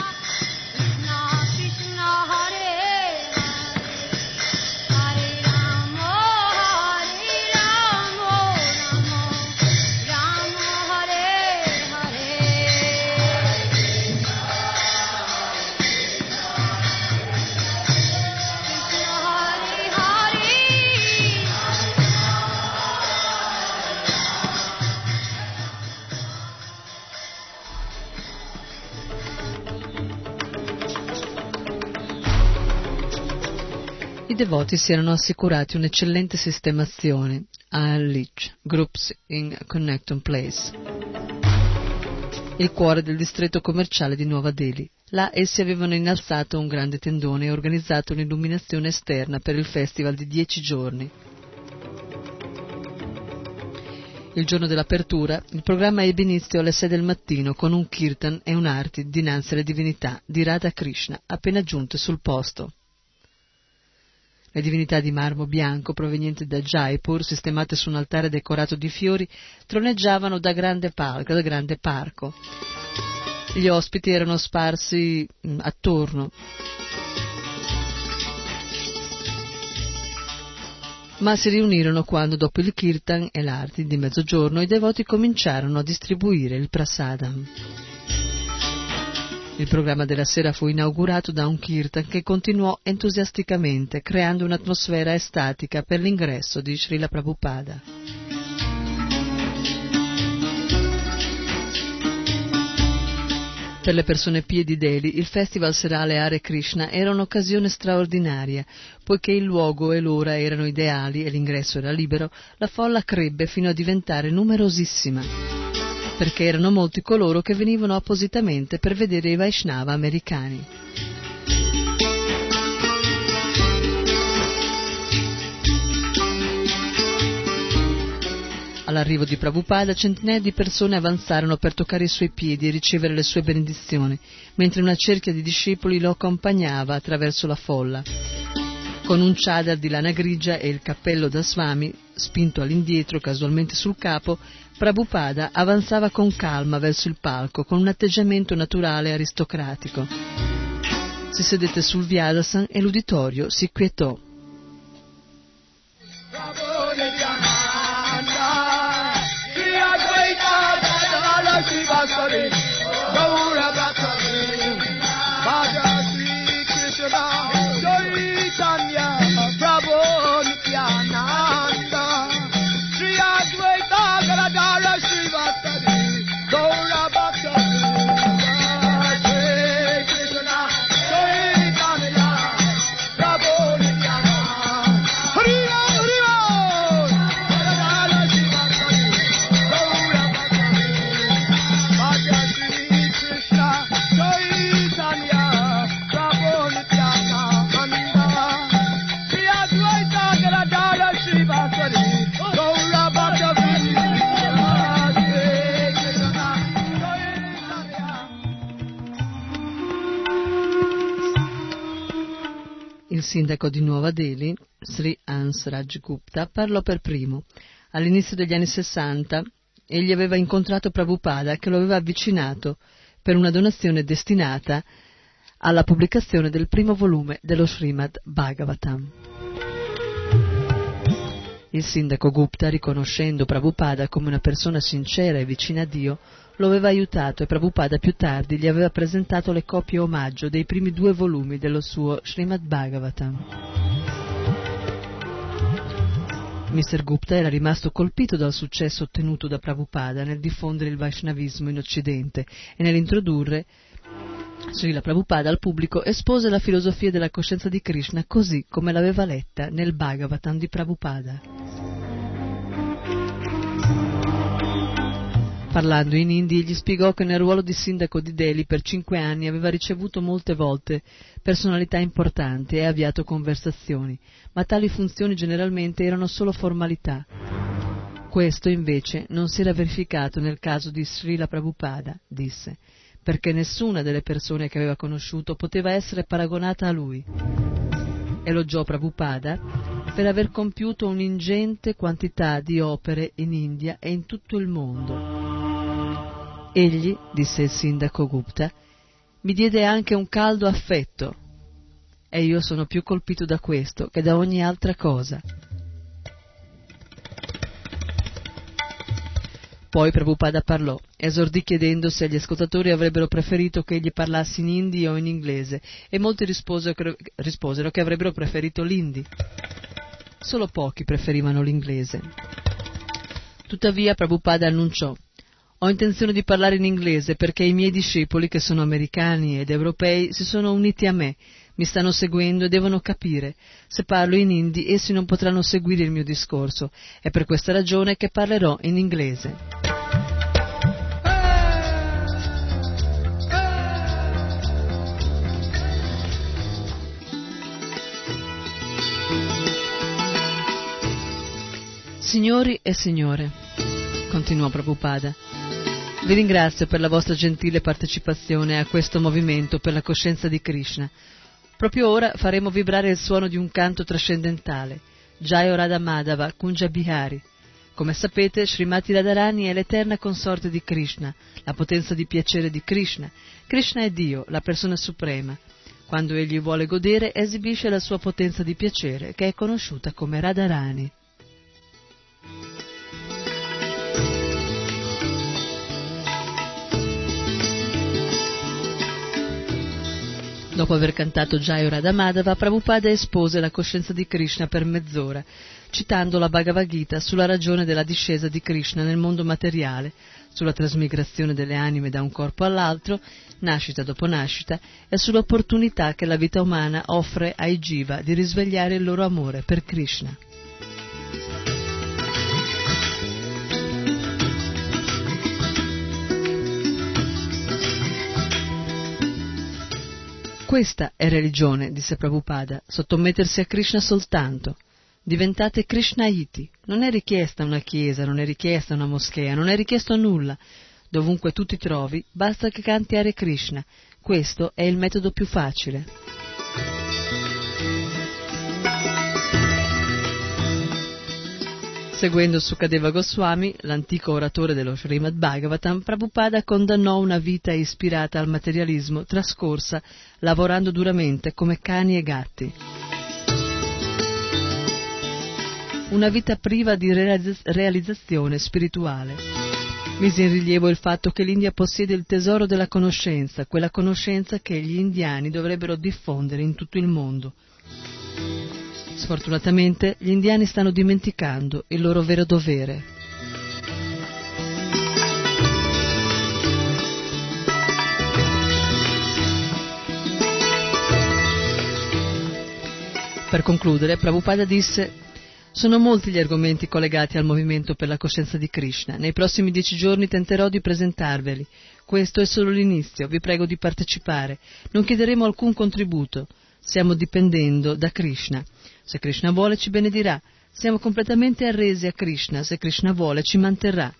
I devoti si erano assicurati un'eccellente sistemazione a Leech Groups in Connecton Place, il cuore del distretto commerciale di Nuova Delhi. Là essi avevano innalzato un grande tendone e organizzato un'illuminazione esterna per il festival di 10 giorni. Il giorno dell'apertura, il programma ebbe inizio alle 6 del mattino con un kirtan e un'arti dinanzi alle divinità di Radha Krishna appena giunte sul posto. Le divinità di marmo bianco provenienti da Jaipur, sistemate su un altare decorato di fiori, troneggiavano da grande parco. Gli ospiti erano sparsi attorno, ma si riunirono quando, dopo il kirtan e l'arti di mezzogiorno, i devoti cominciarono a distribuire il prasadam. Il programma della sera fu inaugurato da un kirtan che continuò entusiasticamente, creando un'atmosfera estatica per l'ingresso di Srila Prabhupada. Per le persone pie di Delhi, il festival serale Hare Krishna era un'occasione straordinaria. Poiché il luogo e l'ora erano ideali e l'ingresso era libero, la folla crebbe fino a diventare numerosissima, perché erano molti coloro che venivano appositamente per vedere i Vaishnava americani. All'arrivo di Prabhupada, centinaia di persone avanzarono per toccare i suoi piedi e ricevere le sue benedizioni, mentre una cerchia di discepoli lo accompagnava attraverso la folla. Con un chadar di lana grigia e il cappello da Swami spinto all'indietro casualmente sul capo, Prabhupada avanzava con calma verso il palco, con un atteggiamento naturale e aristocratico. Si sedette sul Vyadasan e l'uditorio si quietò. Il sindaco di Nuova Delhi, Sri Hans Raj Gupta, parlò per primo. All'inizio degli anni 60 egli aveva incontrato Prabhupada, che lo aveva avvicinato per una donazione destinata alla pubblicazione del primo volume dello Srimad Bhagavatam. Il sindaco Gupta, riconoscendo Prabhupada come una persona sincera e vicina a Dio, lo aveva aiutato e Prabhupada più tardi gli aveva presentato le copie omaggio dei primi 2 volumi dello suo Srimad Bhagavatam. Mr. Gupta era rimasto colpito dal successo ottenuto da Prabhupada nel diffondere il Vaishnavismo in Occidente e nell'introdurre Srila Prabhupada al pubblico espose la filosofia della coscienza di Krishna così come l'aveva letta nel Bhagavatam di Prabhupada. Parlando in hindi, gli spiegò che nel ruolo di sindaco di Delhi per 5 anni aveva ricevuto molte volte personalità importanti e avviato conversazioni, ma tali funzioni generalmente erano solo formalità. Questo invece non si era verificato nel caso di Srila Prabhupada, disse, perché nessuna delle persone che aveva conosciuto poteva essere paragonata a lui. Elogiò Prabhupada per aver compiuto un'ingente quantità di opere in India e in tutto il mondo. Egli, disse il sindaco Gupta, mi diede anche un caldo affetto e io sono più colpito da questo che da ogni altra cosa. Poi Prabhupada parlò, esordì chiedendo se gli ascoltatori avrebbero preferito che egli parlassi in hindi o in inglese, e molti risposero che avrebbero preferito l'hindi. Solo pochi preferivano l'inglese. Tuttavia Prabhupada annunciò: ho intenzione di parlare in inglese perché i miei discepoli, che sono americani ed europei, si sono uniti a me, mi stanno seguendo e devono capire. Se parlo in hindi, essi non potranno seguire il mio discorso. È per questa ragione che parlerò in inglese. Signori e signore, continuò Prabhupada, vi ringrazio per la vostra gentile partecipazione a questo movimento per la coscienza di Krishna. Proprio ora faremo vibrare il suono di un canto trascendentale, Jayo Radha Madhava Kunja Bihari. Come sapete, Srimati Radharani è l'eterna consorte di Krishna, la potenza di piacere di Krishna. Krishna è Dio, la persona suprema. Quando egli vuole godere, esibisce la sua potenza di piacere, che è conosciuta come Radharani. Dopo aver cantato Jayo Radha Madhava, Prabhupada espose la coscienza di Krishna per mezz'ora, citando la Bhagavad Gita sulla ragione della discesa di Krishna nel mondo materiale, sulla trasmigrazione delle anime da un corpo all'altro, nascita dopo nascita, e sull'opportunità che la vita umana offre ai jiva di risvegliare il loro amore per Krishna. Questa è religione, disse Prabhupada, sottomettersi a Krishna soltanto. Diventate Krishnaiti. Non è richiesta una chiesa, non è richiesta una moschea, non è richiesto nulla. Dovunque tu ti trovi, basta che canti Hare Krishna. Questo è il metodo più facile. Seguendo Sukadeva Goswami, l'antico oratore dello Srimad Bhagavatam, Prabhupada condannò una vita ispirata al materialismo trascorsa lavorando duramente come cani e gatti. Una vita priva di realizzazione spirituale. Mise in rilievo il fatto che l'India possiede il tesoro della conoscenza, quella conoscenza che gli indiani dovrebbero diffondere in tutto il mondo. Sfortunatamente, gli indiani stanno dimenticando il loro vero dovere. Per concludere, Prabhupada disse: sono molti gli argomenti collegati al movimento per la coscienza di Krishna. Nei prossimi 10 giorni tenterò di presentarveli. Questo è solo l'inizio, vi prego di partecipare. Non chiederemo alcun contributo. Stiamo dipendendo da Krishna. Se Krishna vuole ci benedirà. Siamo completamente arresi a Krishna. Se Krishna vuole ci manterrà.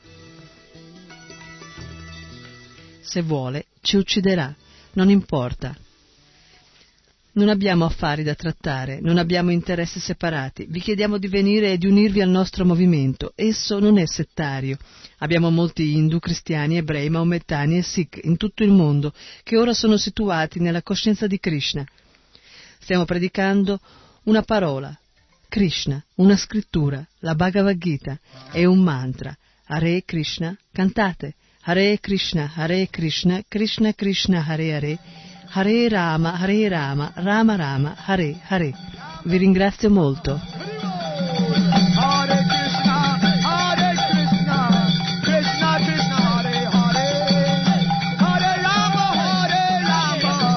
Se vuole ci ucciderà. Non importa. Non abbiamo affari da trattare, non abbiamo interessi separati. Vi chiediamo di venire e di unirvi al nostro movimento. Esso non è settario. Abbiamo molti hindu, cristiani, ebrei, maomettani e sikh in tutto il mondo che ora sono situati nella coscienza di Krishna. Stiamo predicando una parola, Krishna, una scrittura, la Bhagavad Gita, e un mantra, Hare Krishna, cantate, Hare Krishna, Krishna Krishna, Hare Hare, Hare Rama, Rama Rama, Hare Hare. Vi ringrazio molto. Krishna Krishna, Hare Hare, Hare Rama,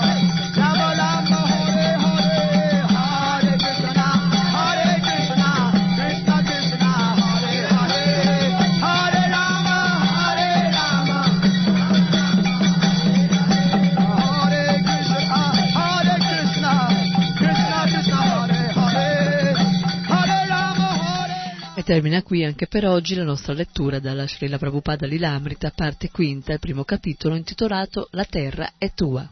E termina qui anche per oggi la nostra lettura dalla Srila Prabhupada Lilamrita, parte quinta, il primo capitolo intitolato La terra è tua.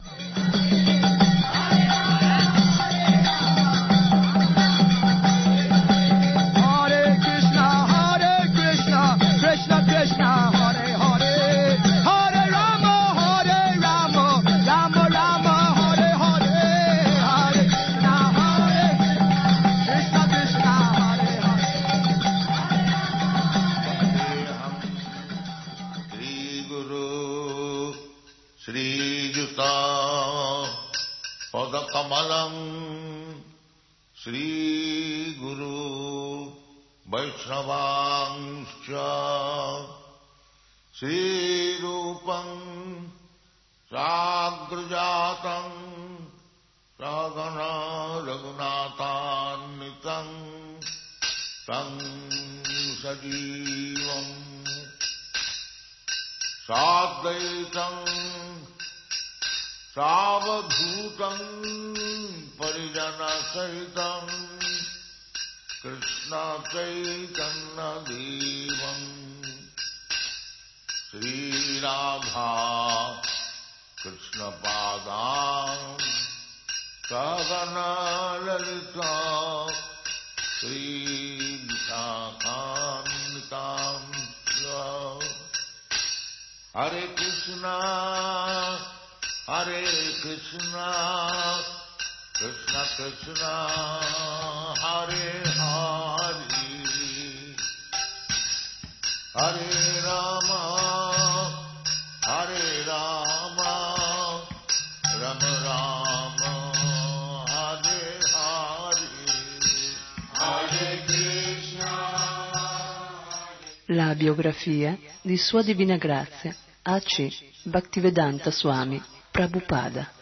Krishna Krishna Hare Hare Hare Rama Hare Rama Rama Rama Hare Hare Hare Krishna Krishna Hare Hare Shri Guru Shri Juta Pada Kamalam Shri Guru Vaishnavanscha Sri Rupam Sagrajatam Sagana Raghunatanitam Tam Sajivam Sadvaitam Savadhutam Parijana Sahitam Krishna Chaitanya Devam Sri Radha Krishna Padam Sagana Lalita Sri Vishakhantam Hare Krishna Hare Krishna Krishna Krishna Hare Hare Hare Rama Hare Rama Rama Rama Hare Hare Hare Krishna. La biografia di Sua Divina Grazia A.C. Bhaktivedanta Swami Prabhupada.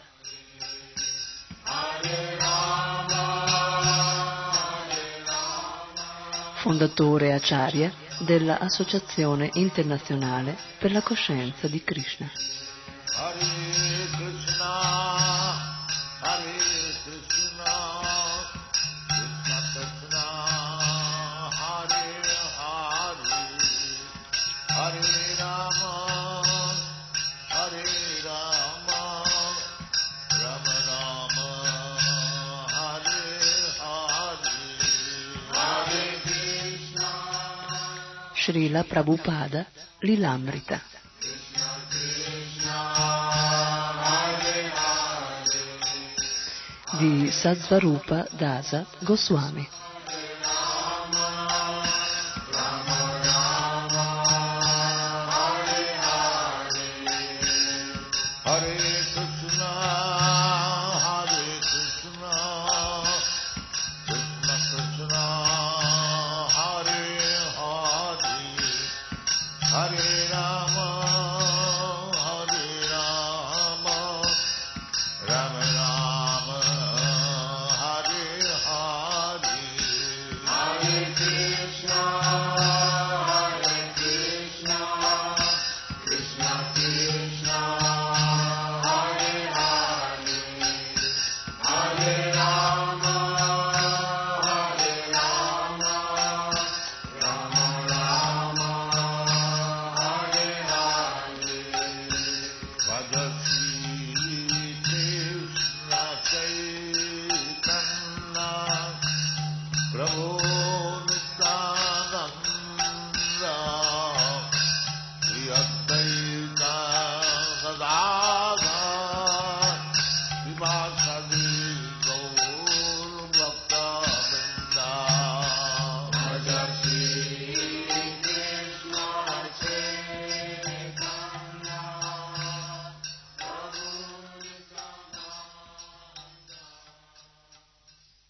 Fondatore Acharya della Associazione Internazionale per la Coscienza di Krishna. Hare Krishna, Hare Krishna, Krishna Krishna, Hare Hare, Hare Rama, Hare Rama, Rama Rama, Hare Hare, Hare Krishna. Srila Prabhupada Lilamrita. Di Sattvarupa Dasa Goswami.